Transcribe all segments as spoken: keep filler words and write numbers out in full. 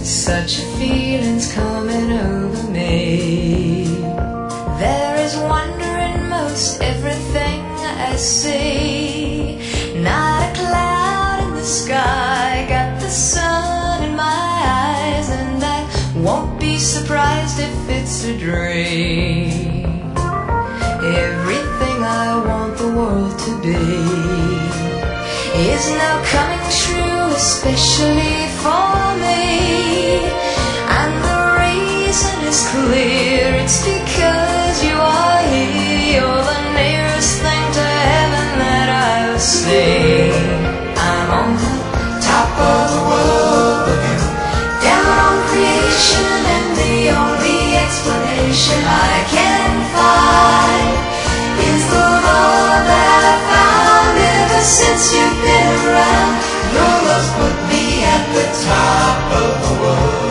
Such a feeling's coming over me. There is wonder in most everything I see. Not a cloud in the sky, got the sun in my eyes, and I won't be surprised if it's a dream. Everything I want the world to be is now coming true, especially for me. And the reason is clear, it's because you are here. You're the nearest thing to heaven that I've seen. I'm on the top of the world, looking down on creation, and the only explanation I can find is the love that I found ever since you've been around. Your love's put me at the top of the world.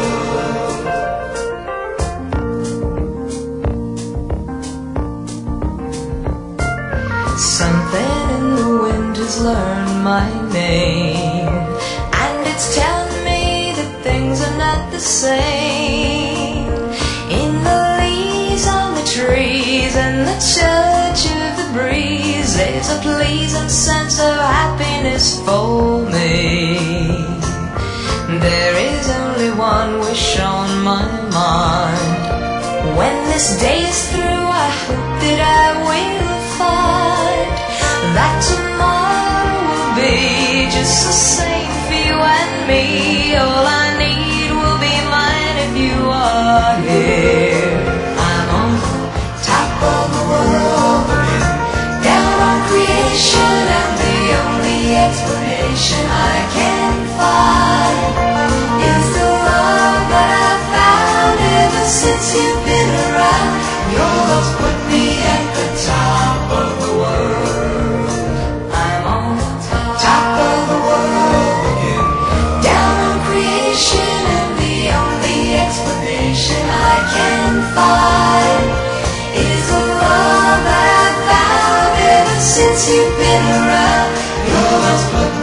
Something in the wind has learned my name, and it's telling me that things are not the same. In the leaves on the trees and the touch of the breeze, there's a pleasing sense of happiness for me. There is only one wish on my mind. When this day is through, I hope that I will find that tomorrow will be just the same for you and me. All I need will be mine if you are here. I'm on the top of the world, looking down on creation, and the only explanation I can find is the love that I found ever since you've been around. Your love's put me at the top of the world. I'm on the top of the world, looking down on creation, and the only explanation I can find is the love that I found ever since you've been around. Your love's put